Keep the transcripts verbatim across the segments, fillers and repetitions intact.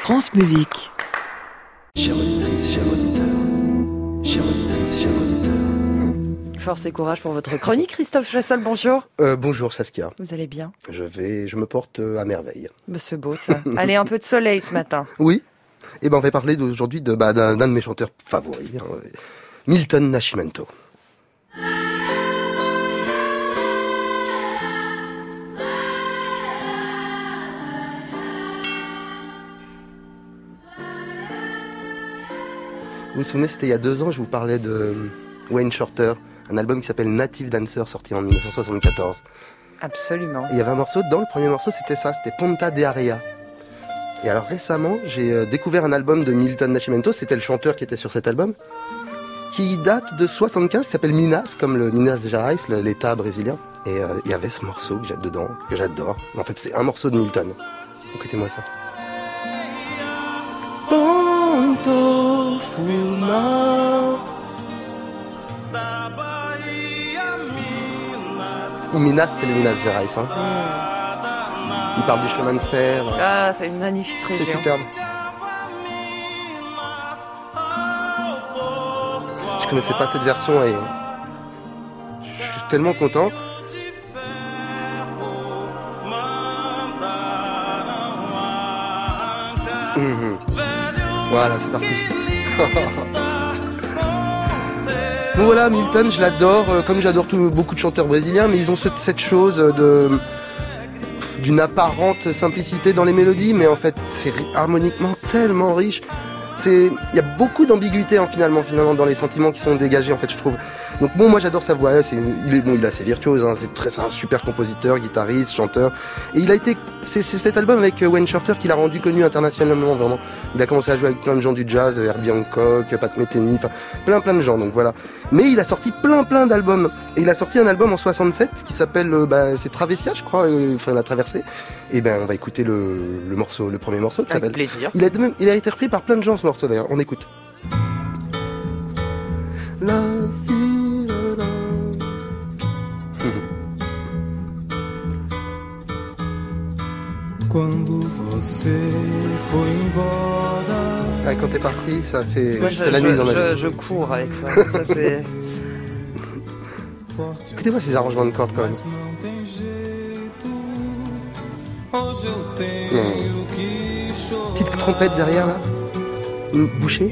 France Musique. Chère auditrice, chère auditeur, chère auditrice, chère auditeur. Force et courage pour votre chronique, Christophe Chassol, bonjour. Euh, bonjour Saskia. Vous allez bien? Je vais, je me porte à merveille. Bah, c'est beau ça. Allez, un peu de soleil ce matin. Oui. Et ben on va parler aujourd'hui de, bah, d'un, d'un de mes chanteurs favoris, hein, Milton Nascimento. Vous vous souvenez, c'était il y a deux ans, je vous parlais de Wayne Shorter, un album qui s'appelle Native Dancer, sorti en dix-neuf cent soixante-quatorze. Absolument. Et il y avait un morceau dedans, le premier morceau c'était ça, c'était Ponta de Areia. Et alors récemment, j'ai découvert un album de Milton Nascimento, c'était le chanteur qui était sur cet album, qui date de soixante-quinze, qui s'appelle Minas, comme le Minas Gerais, l'état brésilien. Et euh, il y avait ce morceau que j'ai dedans, que j'adore. En fait, c'est un morceau de Milton. Écoutez-moi ça. Ponto Fulma. Minas, c'est le Minas Gerais. Hein. Il parle du chemin de fer. Ah, c'est une magnifique région. C'est superbe. Je connaissais pas cette version et je suis tellement content. Mmh. Voilà, c'est parti. Bon voilà, Milton, je l'adore, comme j'adore tout, beaucoup de chanteurs brésiliens, mais ils ont ce, cette chose de d'une apparente simplicité dans les mélodies, mais en fait c'est harmoniquement tellement riche. C'est, il y a beaucoup d'ambiguïté hein, finalement, finalement dans les sentiments qui sont dégagés en fait, je trouve. Donc bon, moi j'adore sa voix. C'est, il est bon, il est assez virtuose. Hein, c'est très, c'est un super compositeur, guitariste, chanteur. Et il a été, c'est, c'est cet album avec Wayne Shorter qui l'a rendu connu internationalement vraiment. Il a commencé à jouer avec plein de gens du jazz, Herbie Hancock, Pat Metheny, enfin plein plein de gens. Donc voilà. Mais il a sorti plein plein d'albums. Et il a sorti un album en soixante-sept qui s'appelle, euh, bah, c'est Travessia, je crois. Euh, enfin la traversée. Et ben on va écouter le, le morceau, le premier morceau qui s'appelle. Avec plaisir. Il a, même, il a été repris par plein de gens ce morceau d'ailleurs. On écoute. La Quando você foi embora. Ah, quand t'es parti, ça fait. Moi, c'est je, la nuit je, dans ma je, vie. je cours avec ça. ça c'est... Écoutez-moi ces arrangements de cordes quand même. Mmh. Petite trompette derrière là. Une bouchée.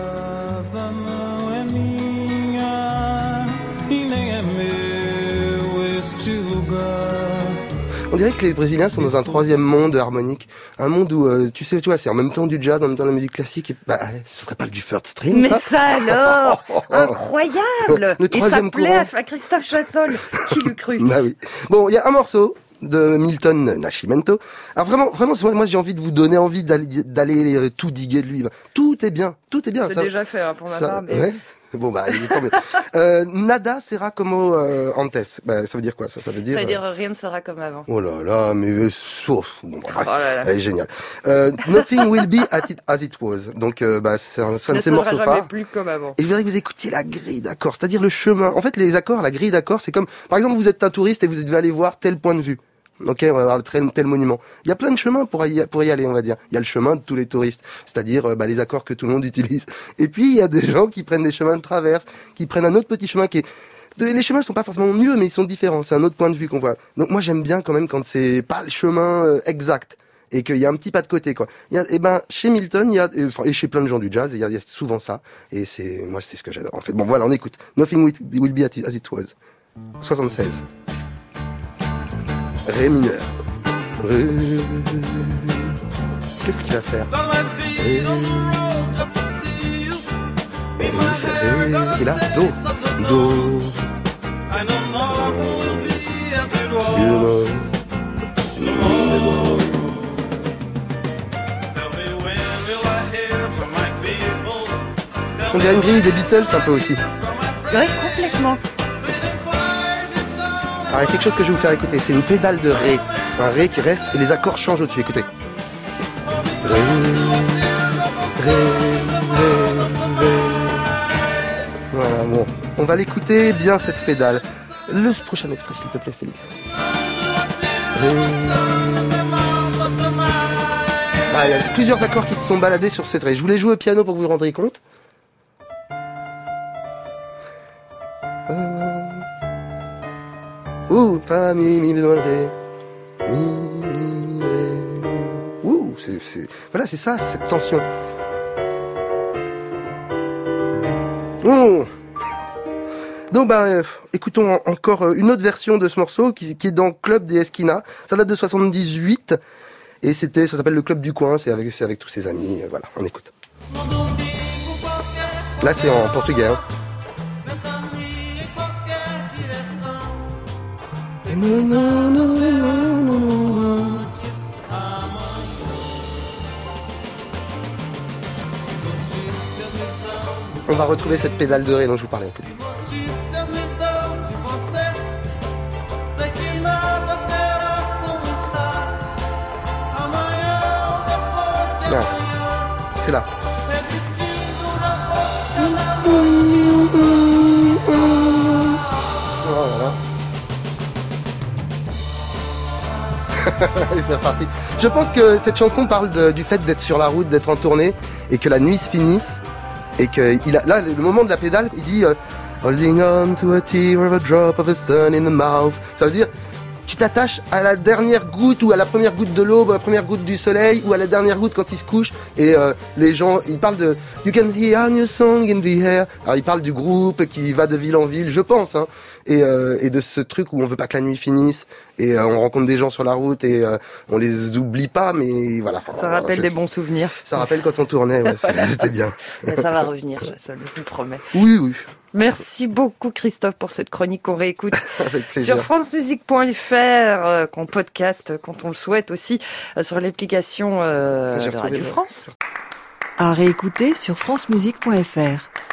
On dirait que les Brésiliens sont dans un troisième monde harmonique, un monde où euh, tu sais, tu vois, c'est en même temps du jazz, en même temps de la musique classique. Et, bah, ça serait pas du third string. Mais ça, ça alors, incroyable. Le Et ça troisième plaît courant. à Christophe Chassol, qui l'eût cru. Bah oui. Bon, il y a un morceau de Milton Nascimento. Alors vraiment, vraiment, c'est vrai, moi j'ai envie de vous donner envie d'aller, d'aller euh, tout diguer de lui. Tout est bien, tout est bien. C'est ça, déjà fait hein, pour ma ça, part. Mais... ouais. Bon bah, il est tombé. euh, nada sera como euh, antes. Bah, ça veut dire quoi ça Ça veut dire. Ça veut dire euh... rien ne sera comme avant. Oh là là, mais euh, sauf. Bon, bref, Oh là là. elle est géniale. Euh, Nothing will be at it, as it was. Donc euh, bah c'est un, c'est un Ne de ces sera morceaux jamais phares. plus comme avant. Et je voudrais que vous écoutiez la grille d'accords, c'est-à-dire le chemin. En fait, les accords, la grille d'accords, c'est comme, par exemple, vous êtes un touriste et vous devez aller voir tel point de vue. Ok, on va voir tel, tel monument. Il y a plein de chemins pour y, pour y aller, on va dire. Il y a le chemin de tous les touristes, c'est-à-dire euh, bah, les accords que tout le monde utilise. Et puis, il y a des gens qui prennent des chemins de traverse, qui prennent un autre petit chemin qui est... Les chemins sont pas forcément mieux, mais ils sont différents. C'est un autre point de vue qu'on voit. Donc moi, j'aime bien quand même quand c'est pas le chemin euh, exact et qu'il y a un petit pas de côté, quoi. Il y a, et ben, chez Milton, il y a, et, enfin, et chez plein de gens du jazz, il y a, il y a souvent ça. Et c'est, moi, c'est ce que j'adore. En fait, bon, voilà, on écoute. Nothing will, will be as it was. soixante-seize. Ré mineur. Ré. Qu'est-ce qu'il va faire? Ré. Ré. Et là, Do. Do. On dirait une grille des Beatles un peu aussi. Oui, complètement. Alors il y a quelque chose que je vais vous faire écouter, c'est une pédale de Ré. Un Ré qui reste et les accords changent au-dessus, écoutez. Ré, Ré, Ré, Ré. Voilà, bon. On va l'écouter bien cette pédale. Le prochain extrait, s'il te plaît, Félix. Ré. Ah, il y a plusieurs accords qui se sont baladés sur cette raie. Je voulais jouer au piano pour que vous vous rendiez compte. Ouh, pas mi mi mi ré, mi mi ré. Ouh, c'est, c'est, voilà, c'est ça, c'est cette tension. Oh. Donc bah euh, écoutons en, encore euh, une autre version de ce morceau qui, qui est dans Club des Esquinas. Ça date de soixante-dix-huit et c'était, ça s'appelle le Club du Coin. C'est avec, c'est avec tous ses amis. Euh, voilà, on écoute. Là c'est en portugais. Hein. On va retrouver cette pédale de ré dont je vous parlais un peu. Ah, c'est là. Oh là là. Et c'est reparti. Je pense que cette chanson parle de, du fait d'être sur la route, d'être en tournée et que la nuit se finisse. Et que il a, là, le moment de la pédale, il dit euh, holding on to a tear of a drop of the sun in the mouth. Ça veut dire, tu t'attaches à la dernière goutte ou à la première goutte de l'aube, à la première goutte du soleil ou à la dernière goutte quand il se couche. Et euh, les gens, ils parlent de you can hear your song in the air. Alors ils parlent du groupe qui va de ville en ville, je pense, hein. Et, euh, et de ce truc où on veut pas que la nuit finisse. Et euh, on rencontre des gens sur la route et euh, on les oublie pas, mais voilà. Ça rappelle c'est, des bons souvenirs. Ça rappelle quand on tournait, ouais, c'était bien. Mais ça va revenir, ça je vous promets. Oui, oui. Merci beaucoup Christophe pour cette chronique qu'on réécoute Avec plaisir. sur francemusique point f r, euh, qu'on podcast quand on le souhaite aussi, euh, sur l'application euh, de Radio France. À réécouter sur francemusique point f r.